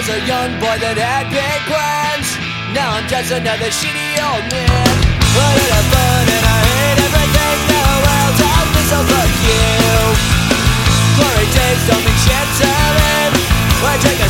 was a young boy that had big plans. Now I'm just another shitty old man. What did I fun and I hate everything. The world tells me so, fuck you. Glory days don't mean shit to me. We're drinking